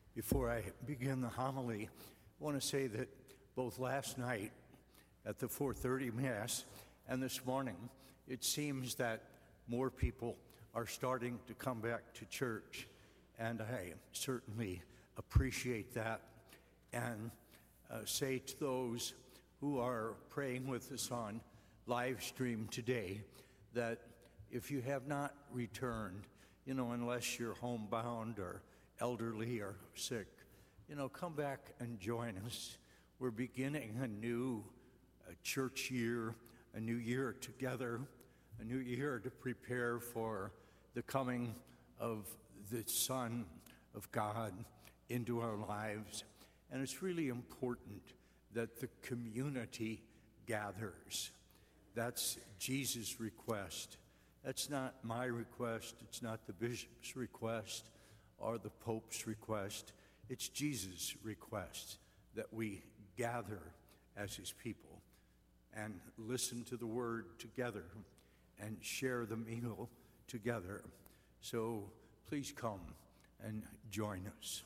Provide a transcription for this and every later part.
Before I begin the homily, I want to say that both last night at the 4:30 Mass and this morning, it seems that more people are starting to come back to church, and I certainly appreciate that, and say to those who are praying with us on live stream today that if you have not returned, unless you're homebound or elderly or sick, come back and join us. We're beginning a new church year, a new year together, a new year to prepare for the coming of the Son of God into our lives. And it's really important that the community gathers. That's Jesus' request. That's not my request. It's not the bishop's request or the Pope's request. It's Jesus' request that we gather as his people and listen to the word together and share the meal together. So please come and join us.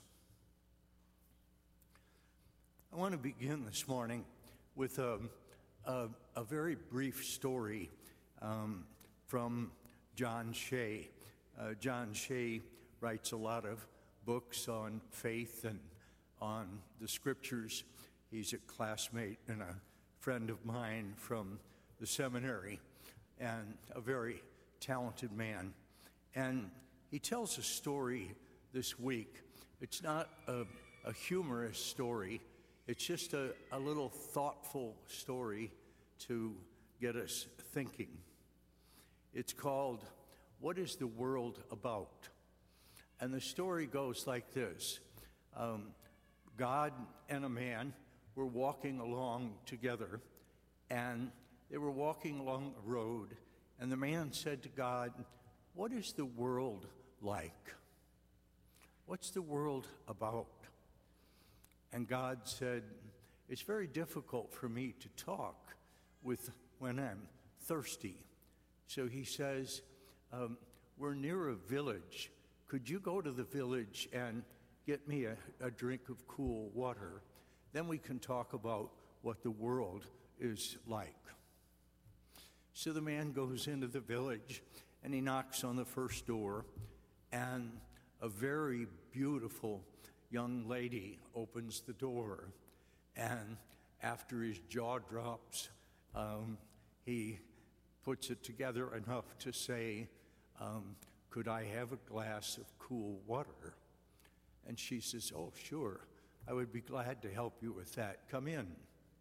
I want to begin this morning with a very brief story from John Shea. John Shea writes a lot of books on faith and on the scriptures. He's a classmate and a friend of mine from the seminary and a very talented man. And he tells a story this week. It's not a humorous story. It's just a little thoughtful story to get us thinking. It's called, "What is the World About?" And the story goes like this. God and a man were walking along together, and they were walking along a road, and the man said to God, "What is the world like? What's the world about?" And God said, "It's very difficult for me to talk when I'm thirsty." So he says, "We're near a village. Could you go to the village and get me a drink of cool water? Then we can talk about what the world is like." So the man goes into the village and he knocks on the first door, and a very beautiful young lady opens the door, and after his jaw drops, he puts it together enough to say, "Could I have a glass of cool water?" And she says, "Oh, sure, I would be glad to help you with that. Come in."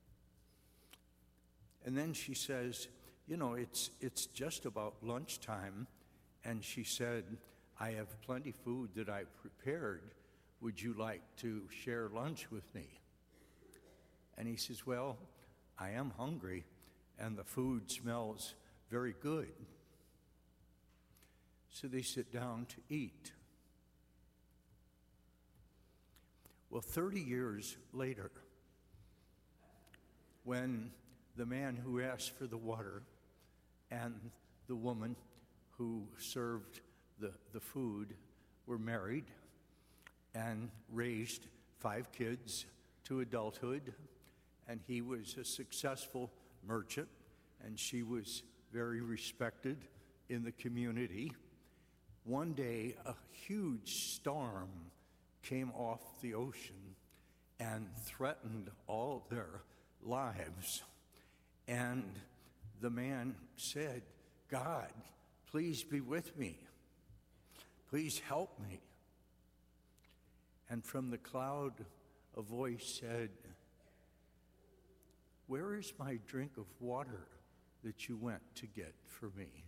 And then she says, it's just about lunchtime, and she said, "I have plenty food that I prepared. Would you like to share lunch with me?" And he says, "Well, I am hungry, and the food smells very good." So they sit down to eat. Well, 30 years later, when the man who asked for the water and the woman who served the food were married and raised 5 kids to adulthood, and he was a successful merchant, and she was very respected in the community. One day, a huge storm came off the ocean and threatened all their lives. And the man said, "God, please be with me. Please help me." And from the cloud, a voice said, "Where is my drink of water that you went to get for me?"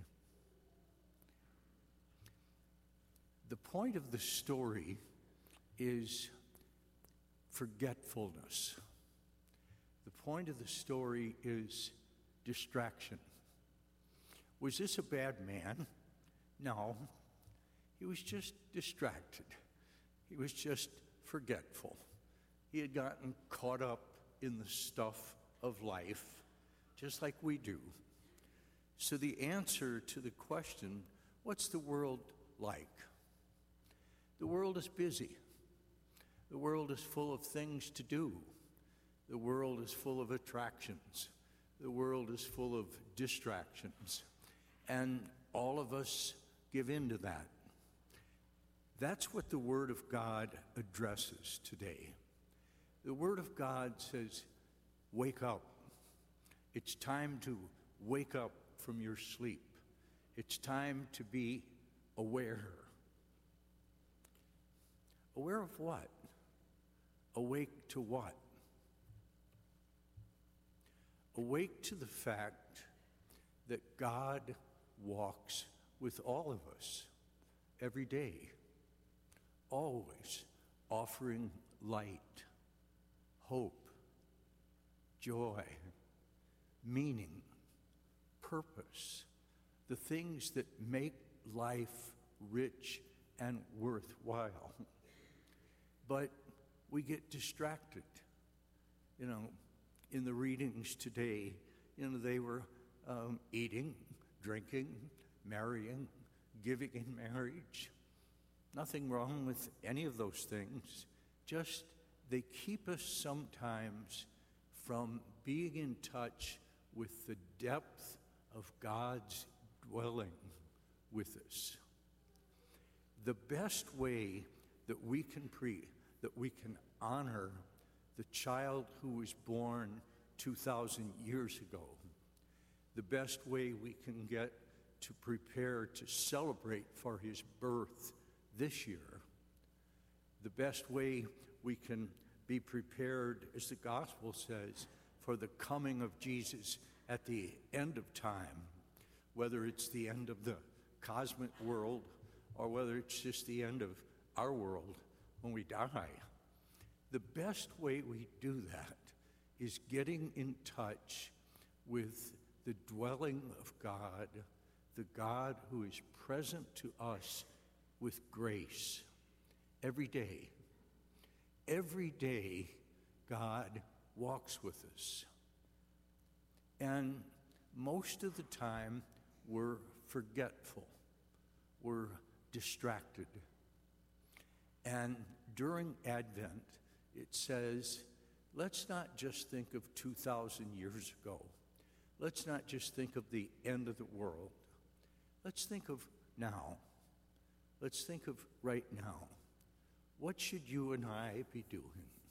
The point of the story is forgetfulness. The point of the story is distraction. Was this a bad man? No. He was just distracted. He was just forgetful. He had gotten caught up in the stuff of life, just like we do. So the answer to the question, what's the world like? The world is busy. The world is full of things to do. The world is full of attractions. The world is full of distractions. And all of us give in to that. That's what the Word of God addresses today. The Word of God says, wake up. It's time to wake up from your sleep. It's time to be aware. Aware of what? Awake to what? Awake to the fact that God walks with all of us every day, always offering light, hope, joy, meaning, purpose, the things that make life rich and worthwhile. But we get distracted. In the readings today, they were eating, drinking, marrying, giving in marriage. Nothing wrong with any of those things. Just they keep us sometimes from being in touch with the depth of God's dwelling with us. The best way that we can honor the child who was born 2,000 years ago, the best way we can get to prepare to celebrate for his birth this year, the best way we can be prepared, as the gospel says, for the coming of Jesus at the end of time, whether it's the end of the cosmic world or whether it's just the end of our world when we die. The best way we do that is getting in touch with the dwelling of God, the God who is present to us with grace every day. Every day, God walks with us. And most of the time, we're forgetful. We're distracted. And during Advent, it says, let's not just think of 2,000 years ago. Let's not just think of the end of the world. Let's think of now. Let's think of right now. What should you and I be doing?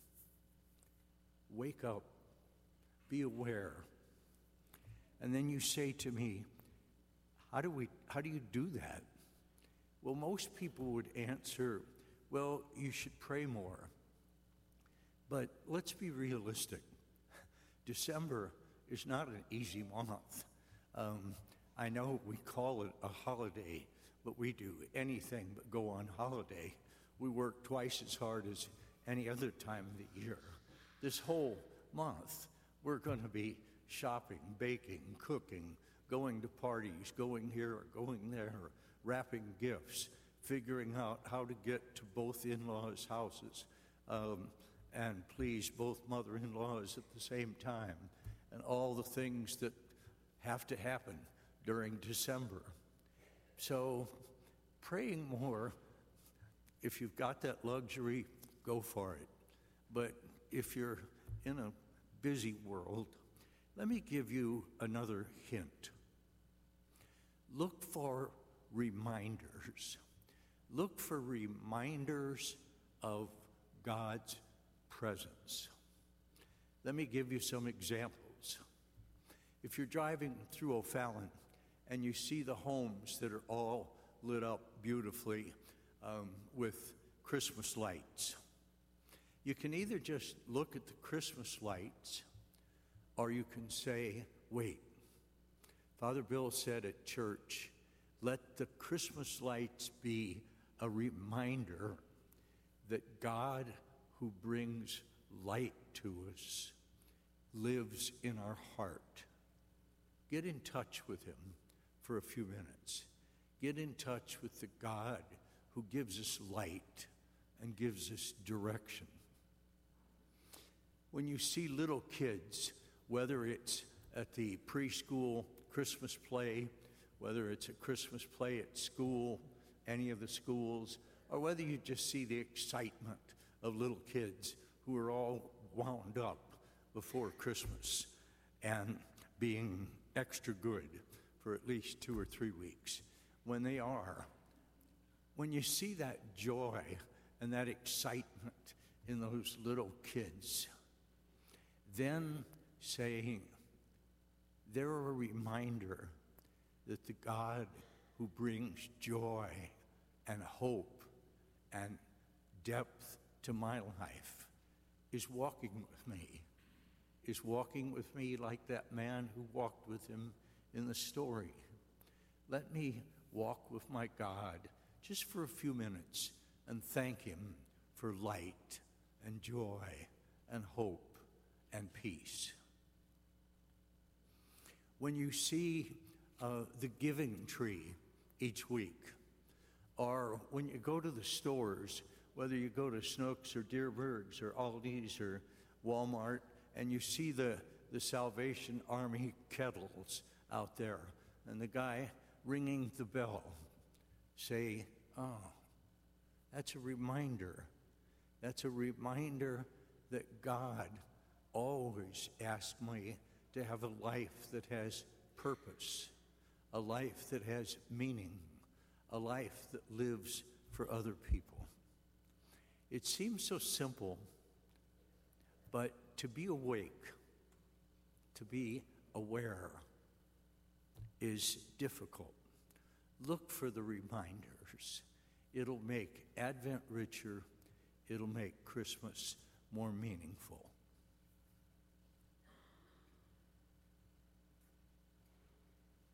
Wake up. Be aware. And then you say to me, how do you do that? Well, most people would answer, well, you should pray more. But let's be realistic. December is not an easy month. I know we call it a holiday, but we do anything but go on holiday. We work twice as hard as any other time of the year. This whole month, we're going to be shopping, baking, cooking, going to parties, going here or going there, wrapping gifts, figuring out how to get to both in-laws' houses, and please both mother-in-laws at the same time, and all the things that have to happen during December. So praying more, if you've got that luxury, go for it. But if you're in a busy world, let me give you another hint. Look for reminders. Look for reminders of God's presence. Let me give you some examples. If you're driving through O'Fallon and you see the homes that are all lit up beautifully with Christmas lights, you can either just look at the Christmas lights or you can say, wait, Father Bill said at church, let the Christmas lights be a reminder that God, who brings light to us, lives in our heart. Get in touch with him for a few minutes. Get in touch with the God who gives us light and gives us direction. When you see little kids, whether it's at the preschool Christmas play, whether it's a Christmas play at school, any of the schools, or whether you just see the excitement of little kids who are all wound up before Christmas and being extra good for at least 2 or 3 weeks. When they are, when you see that joy and that excitement in those little kids, then saying, they're a reminder that the God who brings joy and hope and depth to my life is walking with me like that man who walked with him in the story. Let me walk with my God just for a few minutes and thank him for light and joy and hope and peace. When you see the giving tree each week, or when you go to the stores, whether you go to Snooks or Deerbergs or Aldi's or Walmart, and you see the Salvation Army kettles out there, and the guy ringing the bell, say, oh, that's a reminder. That's a reminder that God always asks me to have a life that has purpose, a life that has meaning, a life that lives for other people. It seems so simple, but to be awake, to be aware, is difficult. Look for the reminders. It'll make Advent richer. It'll make Christmas more meaningful.